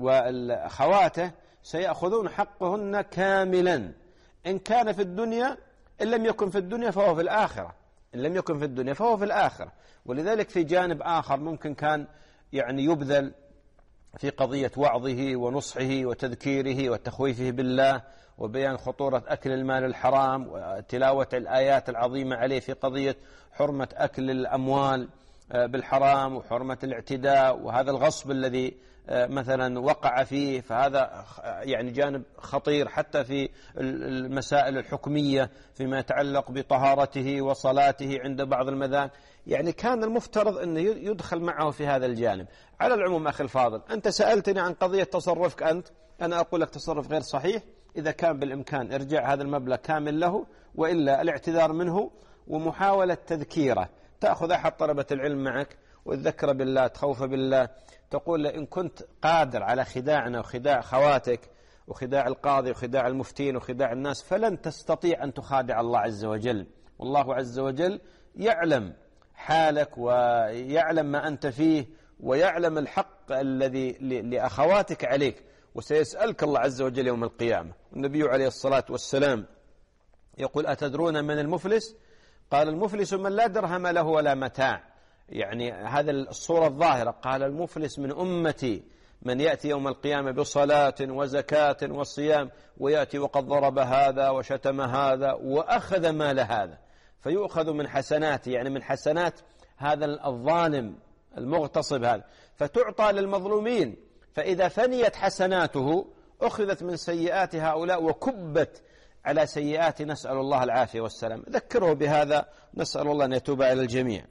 وخواته سيأخذون حقهن كاملا إن كان في الدنيا، إن لم يكن في الدنيا فهو في الآخرة، إن لم يكن في الدنيا فهو في الآخرة. ولذلك في جانب آخر ممكن كان يعني يبذل في قضية وعظه ونصحه وتذكيره وتخويفه بالله وبيان خطورة أكل المال الحرام وتلاوة الآيات العظيمة عليه في قضية حرمة أكل الأموال بالحرام وحرمة الاعتداء وهذا الغصب الذي مثلا وقع فيه. فهذا يعني جانب خطير حتى في المسائل الحكمية فيما يتعلق بطهارته وصلاته عند بعض المذاهب. يعني كان المفترض أن يدخل معه في هذا الجانب. على العموم أخي الفاضل، أنت سألتني عن قضية تصرفك أنت، أنا أقول لك تصرف غير صحيح. إذا كان بالإمكان ارجع هذا المبلغ كامل له، وإلا الاعتذار منه ومحاولة تذكيره. تأخذ أحد طلبة العلم معك وتذكر بالله، تخوف بالله، تقول له إن كنت قادر على خداعنا وخداع خواتك وخداع القاضي وخداع المفتين وخداع الناس فلن تستطيع أن تخادع الله عز وجل. والله عز وجل يعلم حالك ويعلم ما أنت فيه ويعلم الحق الذي لأخواتك عليك، وسيسألك الله عز وجل يوم القيامة. النبي عليه الصلاة والسلام يقول أتدرون من المفلس؟ قال المفلس من لا درهم له ولا متاع. يعني هذا الصورة الظاهرة. قال المفلس من أمتي من يأتي يوم القيامة بصلاة وزكاة وصيام ويأتي وقد ضرب هذا وشتم هذا وأخذ مال هذا، فيؤخذ من حسناته، يعني من حسنات هذا الظالم المغتصب هذا، فتعطى للمظلومين. فإذا فنيت حسناته أخذت من سيئات هؤلاء وكبت على سيئات، نسأل الله العافية والسلام. ذكره بهذا، نسأل الله أن يتوب على الجميع.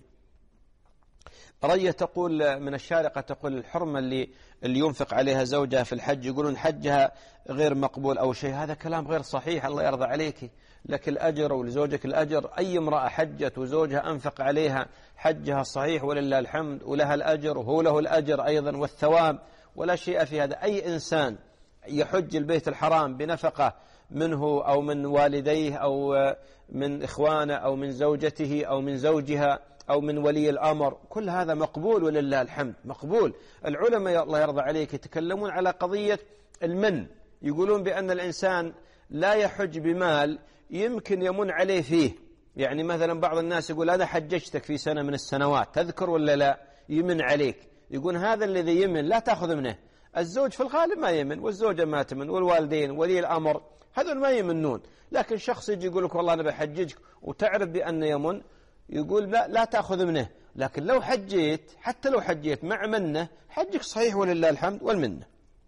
رية تقول من الشارقة، تقول الحرمة اللي, اللي ينفق عليها زوجها في الحج يقولون حجها غير مقبول أو شيء. هذا كلام غير صحيح. الله يرضى عليك، لك الأجر ولزوجك الأجر. أي امرأة حجت وزوجها أنفق عليها حجها صحيح ولله الحمد، ولها الأجر وهو له الأجر أيضا والثواب، ولا شيء في هذا. أي إنسان يحج البيت الحرام بنفقة منه أو من والديه أو من إخوانه أو من زوجته أو من زوجها أو من ولي الأمر، كل هذا مقبول ولله الحمد مقبول. العلماء الله يرضى عليك يتكلمون على قضية المن، يقولون بأن الإنسان لا يحج بمال يمكن يمن عليه فيه. يعني مثلا بعض الناس يقول أنا حججتك في سنة من السنوات تذكر ولا لا، يمن عليك. يقول هذا الذي يمن لا تأخذ منه. الزوج في الغالب ما يمن، والزوجة ما تمن، والوالدين ولي الأمر هذول ما يمنون. لكن شخص يجي يقول لك والله أنا بحججك وتعرف بأن يمن، يقول لا لا تأخذ منه. لكن لو حجيت، حتى لو حجيت مع منه، حجك صحيح ولله الحمد والمنه.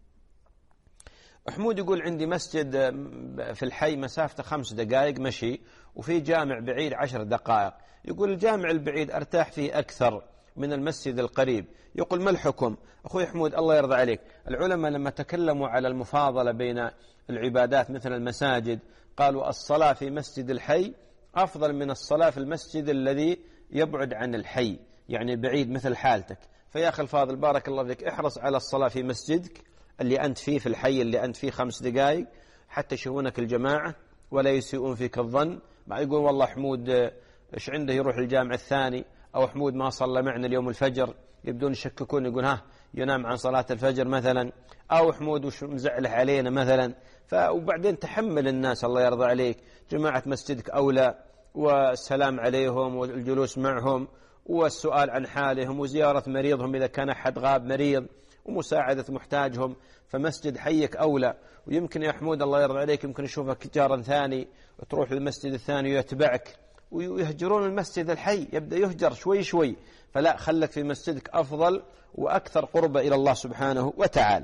محمود يقول عندي مسجد في الحي مسافته خمس دقائق مشي، وفي جامع بعيد عشر دقائق. يقول الجامع البعيد أرتاح فيه أكثر من المسجد القريب. يقول ما الحكم؟ أخوي حمود الله يرضى عليك، العلماء لما تكلموا على المفاضلة بين العبادات مثل المساجد قالوا الصلاة في مسجد الحي أفضل من الصلاة في المسجد الذي يبعد عن الحي، يعني بعيد مثل حالتك. فيا أخي الفاضل بارك الله فيك احرص على الصلاة في مسجدك اللي أنت فيه، في الحي اللي أنت فيه، خمس دقائق حتى يشوفونك الجماعة ولا يسيئون فيك الظن. ما يقول والله حمود إيش عنده يروح الجامع الثاني، أو حمود ما صلى معنا اليوم الفجر، يبدون يشككون يقول ها ينام عن صلاة الفجر مثلا، أو حمود وش مزعله علينا مثلا. وبعدين تحمل الناس الله يرضى عليك، جماعة مسجدك أولى، والسلام عليهم والجلوس معهم والسؤال عن حالهم وزيارة مريضهم إذا كان أحد غاب مريض ومساعدة محتاجهم، فمسجد حيك أولى. ويمكن يا حمود الله يرضى عليك يمكن يشوفك جارا ثاني وتروح للمسجد الثاني ويتبعك ويهجرون المسجد الحي، يبدأ يهجر شوي شوي. فلا، خلك في مسجدك أفضل وأكثر قربة إلى الله سبحانه وتعالى.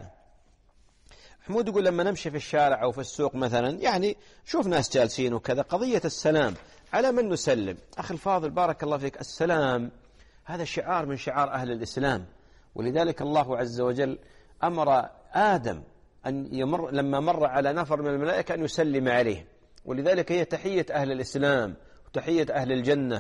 حمود يقول لما نمشي في الشارع أو في السوق مثلا، يعني شوف ناس جالسين وكذا، قضية السلام على من نسلم؟ أخي الفاضل بارك الله فيك، السلام هذا شعار من شعار أهل الإسلام، ولذلك الله عز وجل أمر آدم أن يمر لما مر على نفر من الملائكة أن يسلم عليه، ولذلك هي تحية أهل الإسلام وتحية أهل الجنة،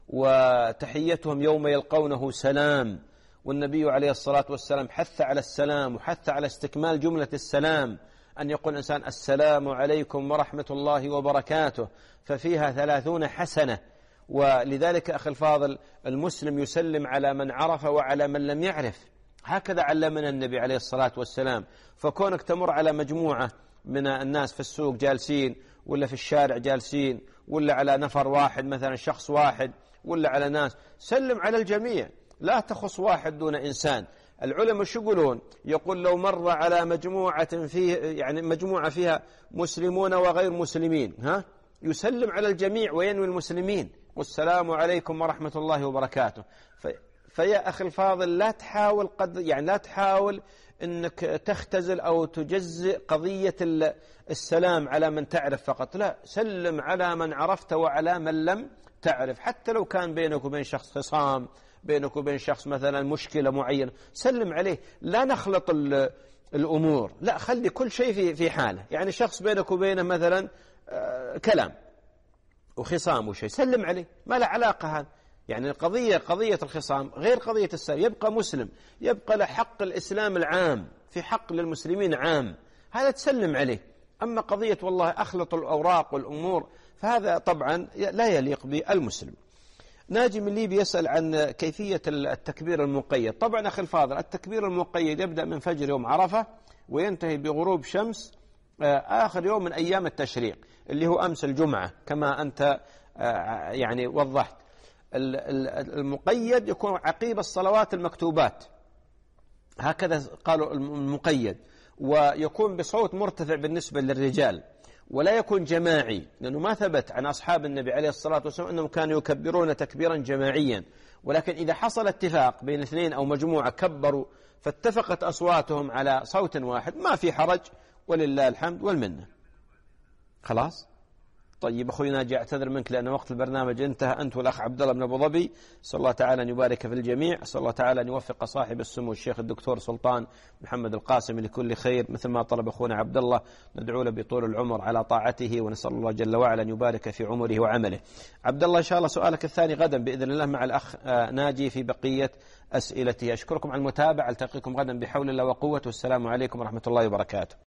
وتحيتهم يوم يلقونه سلام. والنبي عليه الصلاة والسلام حث على السلام وحث على استكمال جملة السلام، أن يقول الإنسان السلام عليكم ورحمة الله وبركاته، ففيها ثلاثون حسنة. ولذلك أخي الفاضل المسلم يسلم على من عرف وعلى من لم يعرف، هكذا علمنا النبي عليه الصلاة والسلام. فكونك تمر على مجموعة من الناس في السوق جالسين، ولا في الشارع جالسين، ولا على نفر واحد مثلا شخص واحد، ولا على ناس، سلم على الجميع، لا تخص واحد دون إنسان. العلماء شو يقولون؟ يقول لو مر على مجموعة فيه يعني مجموعة فيها مسلمون وغير مسلمين، ها يسلم على الجميع وينوي المسلمين، والسلام عليكم ورحمة الله وبركاته. فيا أخي الفاضل لا تحاول قد يعني لا تحاول أنك تختزل أو تجزئ قضية السلام على من تعرف فقط، لا، سلم على من عرفت وعلى من لم تعرف، حتى لو كان بينك وبين شخص خصام، بينك وبين شخص مثلا مشكلة معينة، سلم عليه. لا نخلط الأمور، لا، خلي كل شيء في في حاله. يعني شخص بينك وبينه مثلا كلام وخصام وشيء، سلم عليه، ما له علاقة هذا. يعني قضية قضية الخصام غير قضية السلام، يبقى مسلم، يبقى له حق الإسلام العام، في حق للمسلمين عام، هذا تسلم عليه. أما قضية والله أخلط الأوراق والأمور فهذا طبعا لا يليق بالمسلم. ناجي من ليبيا يسأل عن كيفية التكبير المقيد. طبعا أخي الفاضل التكبير المقيد يبدأ من فجر يوم عرفة وينتهي بغروب شمس آخر يوم من أيام التشريق اللي هو أمس الجمعة كما أنت يعني وضحت. المقيد يكون عقيب الصلوات المكتوبات، هكذا قالوا المقيد، ويكون بصوت مرتفع بالنسبة للرجال، ولا يكون جماعي، لأنه ما ثبت عن أصحاب النبي عليه الصلاة والسلام أنهم كانوا يكبرون تكبيرا جماعيا. ولكن إذا حصل اتفاق بين اثنين أو مجموعة كبروا فاتفقت أصواتهم على صوت واحد ما في حرج، ولله الحمد والمنة. خلاص؟ طيب أخوي ناجي أعتذر منك لأن وقت البرنامج انتهى، أنت والأخ عبد الله بن أبو ظبي. أسأل الله تعالى أن يبارك في الجميع، أسأل الله تعالى أن يوفق صاحب السمو الشيخ الدكتور سلطان محمد القاسم لكل خير مثل ما طلب أخونا عبد الله، ندعو له بطول العمر على طاعته، ونسأل الله جل وعلا أن يبارك في عمره وعمله. عبد الله إن شاء الله سؤالك الثاني غدا بإذن الله مع الأخ ناجي في بقية أسئلته. أشكركم على المتابعة، ألتقيكم غدا بحول الله وقوته، والسلام عليكم ورحمة الله وبركاته.